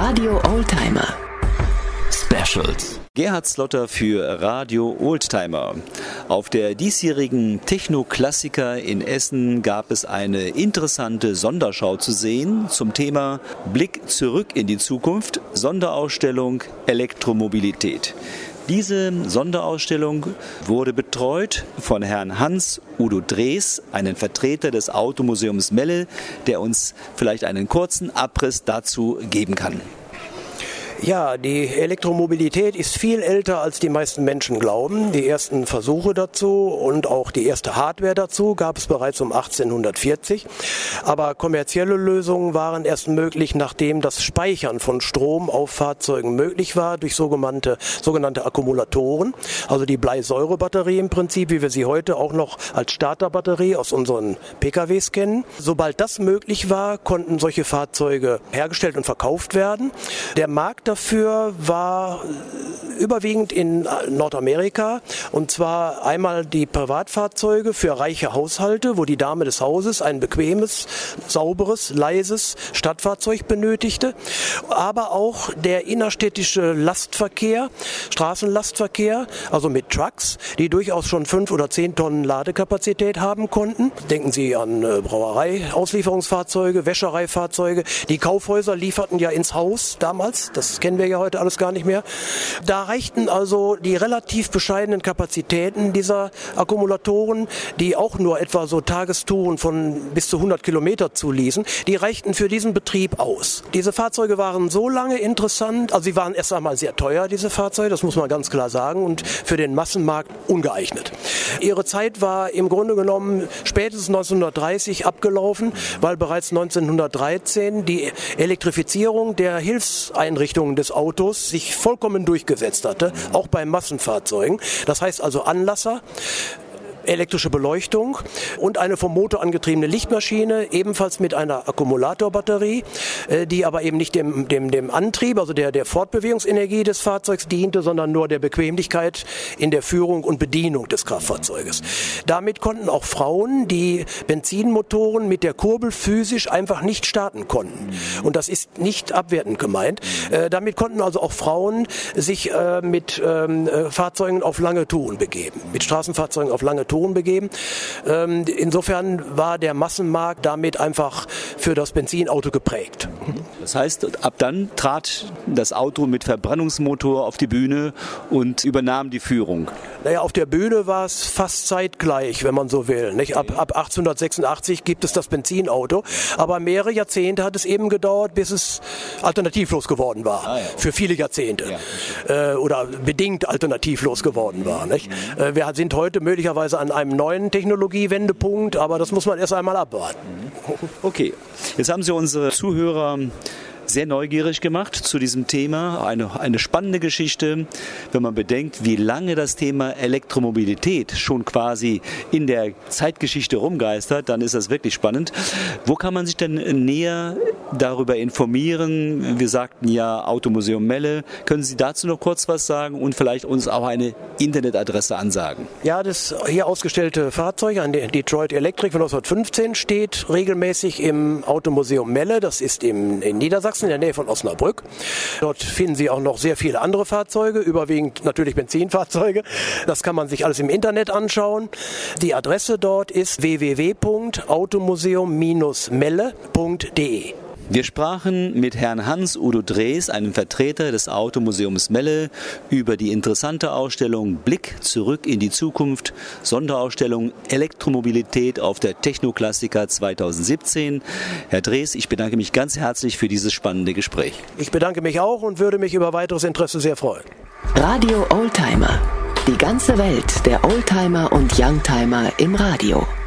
Radio Oldtimer Specials. Gerhard Slotter für Radio Oldtimer. Auf der diesjährigen Techno-Klassiker in Essen gab es eine interessante Sonderschau zu sehen zum Thema Blick zurück in die Zukunft, Sonderausstellung Elektromobilität. Diese Sonderausstellung wurde betreut von Herrn Hans-Udo Drees, einen Vertreter des Automuseums Melle, der uns vielleicht einen kurzen Abriss dazu geben kann. Ja, die Elektromobilität ist viel älter, als die meisten Menschen glauben. Die ersten Versuche dazu und auch die erste Hardware dazu gab es bereits um 1840. Aber kommerzielle Lösungen waren erst möglich, nachdem das Speichern von Strom auf Fahrzeugen möglich war durch sogenannte Akkumulatoren. Also die Bleisäurebatterie im Prinzip, wie wir sie heute auch noch als Starterbatterie aus unseren PKWs kennen. Sobald das möglich war, konnten solche Fahrzeuge hergestellt und verkauft werden. Der Markt dafür war überwiegend in Nordamerika, und zwar einmal die Privatfahrzeuge für reiche Haushalte, wo die Dame des Hauses ein bequemes, sauberes, leises Stadtfahrzeug benötigte, aber auch der innerstädtische Lastverkehr, Straßenlastverkehr, also mit Trucks, die durchaus schon 5 oder 10 Tonnen Ladekapazität haben konnten. Denken Sie an Brauerei-Auslieferungsfahrzeuge, Wäschereifahrzeuge. Die Kaufhäuser lieferten ja ins Haus damals, das kennen wir ja heute alles gar nicht mehr. Da reichten also die relativ bescheidenen Kapazitäten dieser Akkumulatoren, die auch nur etwa so Tagestouren von bis zu 100 Kilometer zuließen, die reichten für diesen Betrieb aus. Diese Fahrzeuge waren so lange interessant, also sie waren erst einmal sehr teuer, diese Fahrzeuge, das muss man ganz klar sagen, und für den Massenmarkt ungeeignet. Ihre Zeit war im Grunde genommen spätestens 1930 abgelaufen, weil bereits 1913 die Elektrifizierung der Hilfseinrichtungen des Autos sich vollkommen durchgesetzt hatte, auch bei Massenfahrzeugen. Das heißt also Anlasser, elektrische Beleuchtung und eine vom Motor angetriebene Lichtmaschine, ebenfalls mit einer Akkumulatorbatterie, die aber eben nicht dem Antrieb, also der Fortbewegungsenergie des Fahrzeugs diente, sondern nur der Bequemlichkeit in der Führung und Bedienung des Kraftfahrzeuges. Damit konnten auch Frauen, die Benzinmotoren mit der Kurbel physisch einfach nicht starten konnten. Und das ist nicht abwertend gemeint. Damit konnten also auch Frauen sich mit Fahrzeugen auf lange Touren begeben, mit Straßenfahrzeugen auf lange Touren begeben. Insofern war der Massenmarkt damit einfach für das Benzinauto geprägt. Das heißt, ab dann trat das Auto mit Verbrennungsmotor auf die Bühne und übernahm die Führung. Naja, auf der Bühne war es fast zeitgleich, wenn man so will. Nicht? Ab 1886 gibt es das Benzinauto, aber mehrere Jahrzehnte hat es eben gedauert, bis es alternativlos geworden war. Für viele Jahrzehnte. Oder bedingt alternativlos geworden war. Nicht? Wir sind heute möglicherweise an einem neuen Technologiewendepunkt, aber das muss man erst einmal abwarten. Okay, jetzt haben Sie unsere Zuhörer sehr neugierig gemacht zu diesem Thema. Eine spannende Geschichte, wenn man bedenkt, wie lange das Thema Elektromobilität schon quasi in der Zeitgeschichte rumgeistert, dann ist das wirklich spannend. Wo kann man sich denn näher darüber informieren? Wir sagten ja Automuseum Melle. Können Sie dazu noch kurz was sagen und vielleicht uns auch eine Internetadresse ansagen? Ja, das hier ausgestellte Fahrzeug, ein Detroit Electric von 1915, steht regelmäßig im Automuseum Melle. Das ist in Niedersachsen, in der Nähe von Osnabrück. Dort finden Sie auch noch sehr viele andere Fahrzeuge, überwiegend natürlich Benzinfahrzeuge. Das kann man sich alles im Internet anschauen. Die Adresse dort ist www.automuseum-melle.de. Wir sprachen mit Herrn Hans-Udo Drees, einem Vertreter des Automuseums Melle, über die interessante Ausstellung Blick zurück in die Zukunft, Sonderausstellung Elektromobilität auf der Techno-Klassiker 2017. Herr Drees, ich bedanke mich ganz herzlich für dieses spannende Gespräch. Ich bedanke mich auch und würde mich über weiteres Interesse sehr freuen. Radio Oldtimer. Die ganze Welt der Oldtimer und Youngtimer im Radio.